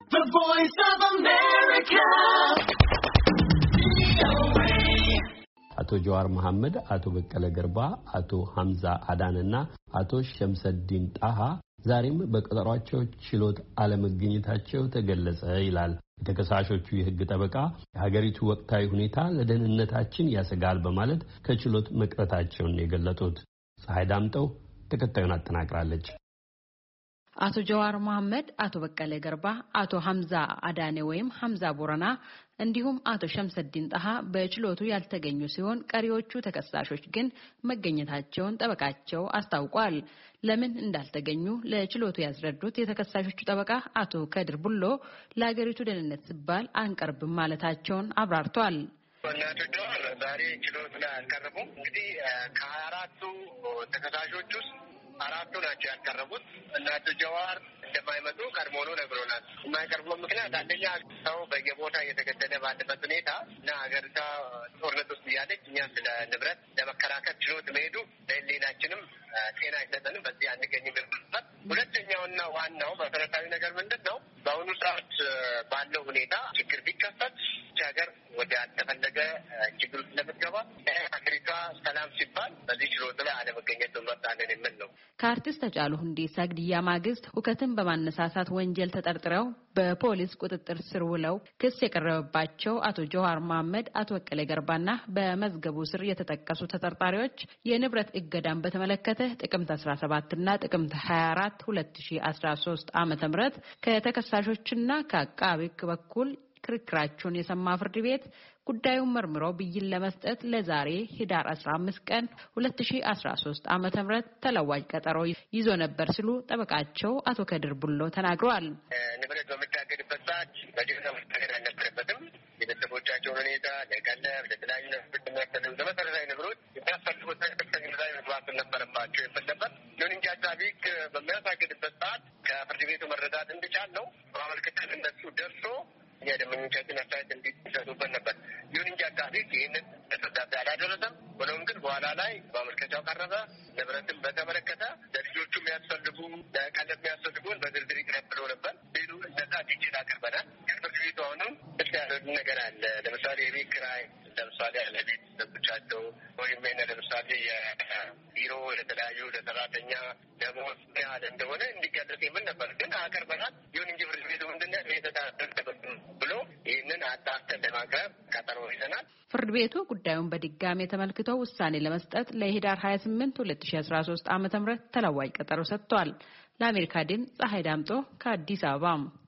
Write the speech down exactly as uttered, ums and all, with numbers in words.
The Voice of America. አቶ ጀዋር መሐመድ፣ አቶ በቀለ ገርባ፣ አቶ ሐምዛ አዳንና አቶ ሸምሰዲን ጣሃ ዛሬም በቀጠሯቸው ችሎት አለመገኘታቸው ተገለጸ ይላል የተከሳሾቹ የሕግ ጠበቃ። የሀገሪቱ ወቅታዊ ሁኔታ ለደህንነታችን ያሰጋል በማለት ከችሎት መቅረታቸውን የገለጡት። ፀሐይ ዳምጠው ተከታዩን አጠናቅራለች። አቶ ጀዋር መሐመድ፣ አቶ በቀለ ገርባ፣ አቶ ሐምዛ አዳኔ ወይም ሐምዛ ቦረና እንዲሁም አቶ ሸምሰዲን ጣሃ በችሎቱ ያልተገኙ ሲሆን ቀሪዎቹ ተከሳሾች ግን መገኘታቸውን ጠበቃቸው አስታውቋል። ለምን እንዳልተገኙ ለችሎቱ ያስረዱት የተከሳሾቹ ጠበቃ አቶ ከድር ቡሎ ለሀገሪቱ ደህንነት ሲባል አንቀርብም ማለታቸውን አብራርተዋል። እናቶ ጀዋር ዛሬ ችሎት ላይ አልቀረቡም። እንግዲህ ከሀያ አራቱ ተከሳሾች ውስጥ አራቱ ናቸው ያልቀረቡት። እናቶ ጀዋር እንደማይመጡ ቀድሞውኑ ነግሮናል። የማይቀርቡበት ምክንያት አንደኛ ሰው በየቦታ እየተገደለ ባለበት ሁኔታ እና ሀገሪቷ ጦርነት ውስጥ እያለች እኛ ስለ ንብረት ለመከራከር ችሎት መሄዱ ለሕሊናችንም ጤና አይሰጠንም። በዚህ አንገኝም። ሁለተኛውና ዋናው መሰረታዊ ነገር ምንድን ነው? በአሁኑ ሰዓት ባለው ሁኔታ ችግር ቢከፈት ሀገር ወደ ያልተፈለገ ችግር ውስጥ ለምትገባ ሀገሪቷ ሰላም ሲባል በዚህ ችሎት ላይ አለመገኘት እንመርጣለን የሚል ነው። ከአርቲስት ሃጫሉ ሁንዴሳ ግድያ ማግስት ሁከትን በማነሳሳት ወንጀል ተጠርጥረው በፖሊስ ቁጥጥር ስር ውለው ክስ የቀረበባቸው አቶ ጀዋር መሐመድ፣ አቶ በቀለ ገርባና በመዝገቡ ስር የተጠቀሱ ተጠርጣሪዎች የንብረት እገዳን በተመለከተ ጥቅምት አስራ ሰባት እና ጥቅምት ሀያ አራት ሁለት ሺህ አስራ ሶስት ዓመተ ምህረት ከተከሳሾችና ከአቃቤ ሕግ በኩል ክርክራቸውን የሰማ ፍርድ ቤት ጉዳዩን መርምሮ ብይን ለመስጠት ለዛሬ ህዳር አስራ አምስት ቀን ሁለት ሺህ አስራ ሶስት ዓመተ ምህረት ተለዋጭ ቀጠሮ ይዞ ነበር ሲሉ ጠበቃቸው አቶ ከድር ቡሎ ተናግረዋል። ንብረት በምታገድበት ሰዓት በጅምላ መታገድ አልነበረበትም። የቤተሰቦቻቸውን ሁኔታ ለቀለብ፣ ለተለያዩ ነገሮች የሚያስፈልጉ ለመሰረታዊ ነገሮች የሚያስፈልጉት ግንዛቤ መግባት ነበረባቸው የሚል ነበር። ይሁን እንጂ አቃቤ ሕግ በሚያሳግድበት ሰዓት ከፍርድ ቤቱ መረዳት እንዲቻል ነው በማመልከቻ እነሱ ደርሶ እኛ ደንበኞቻችን አስተያየት እንዲሰጡበት ነበር። ይሁን እንጂ አቃቤ ሕግ ይህንን ተሰዳቢ አላደረሰም። ሆኖም ግን በኋላ ላይ በማመልከቻው ቀረበ። ንብረትን በተመለከተ ለልጆቹ የሚያስፈልጉ ለቀለብ የሚያስፈልጉን በዝርዝር ይቅረብ ብሎ ነበር። ሌሉ እነዛ ዲቴል አቅርበናል። ግን ፍርድ ቤቱ አሁንም ስ ያደረጉ ነገር አለ። ለምሳሌ የቤት ኪራይ ለምሳሌ ለቤት ሰቦቻቸው ወይም ለምሳሌ የቢሮ ለተለያዩ ለሰራተኛ ደሞዝ ያህል እንደሆነ እንዲገለጽ የምን ነበር ግን አቀርበናል። ይሁን እንጂ ፍርድ ቤቱ ምንድነው የተታደረበት ብሎ ይህንን አጣርተን ለማቅረብ ቀጠሮ ይዘናል። ፍርድ ቤቱ ጉዳዩን በድጋሚ ተመልክቶ ውሳኔ ለመስጠት ለህዳር ሀያ ስምንት ሁለት ሺህ አስራ ሶስት ዓመተ ምህረት ተለዋጭ ቀጠሮ ሰጥቷል። ለአሜሪካ ድምፅ ፀሐይ ዳምጦ ከአዲስ አበባ